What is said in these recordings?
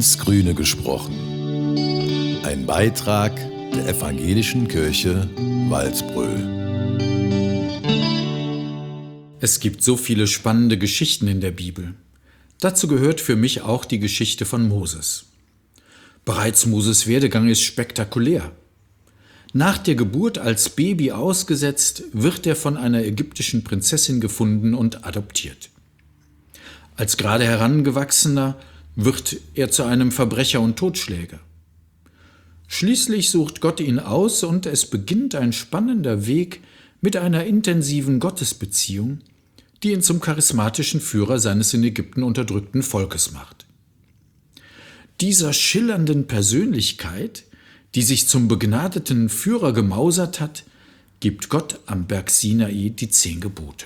ins Grüne gesprochen. Ein Beitrag der Evangelischen Kirche Walsbröl. Es gibt so viele spannende Geschichten in der Bibel. Dazu gehört für mich auch die Geschichte von Moses. Bereits Moses' Werdegang ist spektakulär. Nach der Geburt als Baby ausgesetzt, wird er von einer ägyptischen Prinzessin gefunden und adoptiert. Als gerade Herangewachsener wird er zu einem Verbrecher und Totschläger. Schließlich sucht Gott ihn aus und es beginnt ein spannender Weg mit einer intensiven Gottesbeziehung, die ihn zum charismatischen Führer seines in Ägypten unterdrückten Volkes macht. Dieser schillernden Persönlichkeit, die sich zum begnadeten Führer gemausert hat, gibt Gott am Berg Sinai die 10 Gebote.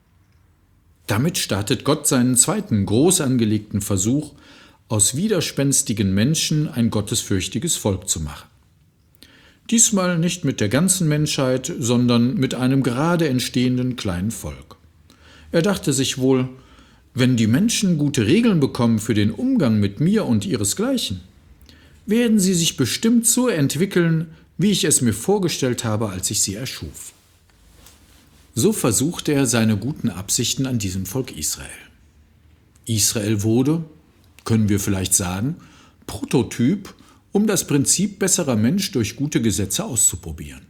Damit startet Gott seinen zweiten groß angelegten Versuch, aus widerspenstigen Menschen ein gottesfürchtiges Volk zu machen. Diesmal nicht mit der ganzen Menschheit, sondern mit einem gerade entstehenden kleinen Volk. Er dachte sich wohl, wenn die Menschen gute Regeln bekommen für den Umgang mit mir und ihresgleichen, werden sie sich bestimmt so entwickeln, wie ich es mir vorgestellt habe, als ich sie erschuf. So versuchte er seine guten Absichten an diesem Volk Israel. Israel wurde, können wir vielleicht sagen, Prototyp, um das Prinzip besserer Mensch durch gute Gesetze auszuprobieren.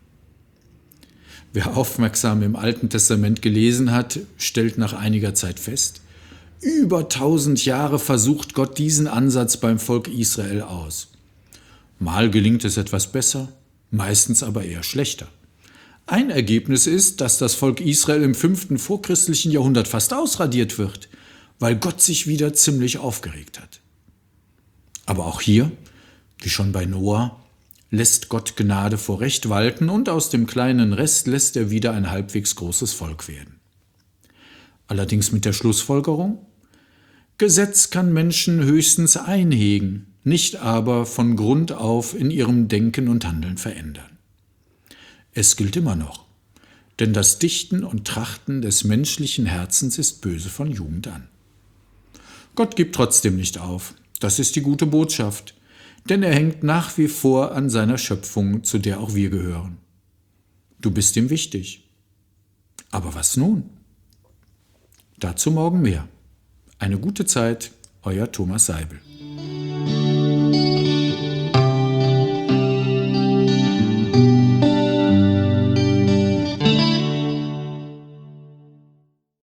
Wer aufmerksam im Alten Testament gelesen hat, stellt nach einiger Zeit fest, über 1000 Jahre versucht Gott diesen Ansatz beim Volk Israel aus. Mal gelingt es etwas besser, meistens aber eher schlechter. Ein Ergebnis ist, dass das Volk Israel im 5. vorchristlichen Jahrhundert fast ausradiert wird, weil Gott sich wieder ziemlich aufgeregt hat. Aber auch hier, wie schon bei Noah, lässt Gott Gnade vor Recht walten und aus dem kleinen Rest lässt er wieder ein halbwegs großes Volk werden. Allerdings mit der Schlussfolgerung: Gesetz kann Menschen höchstens einhegen, nicht aber von Grund auf in ihrem Denken und Handeln verändern. Es gilt immer noch, denn das Dichten und Trachten des menschlichen Herzens ist böse von Jugend an. Gott gibt trotzdem nicht auf, das ist die gute Botschaft, denn er hängt nach wie vor an seiner Schöpfung, zu der auch wir gehören. Du bist ihm wichtig. Aber was nun? Dazu morgen mehr. Eine gute Zeit, euer Thomas Seibel.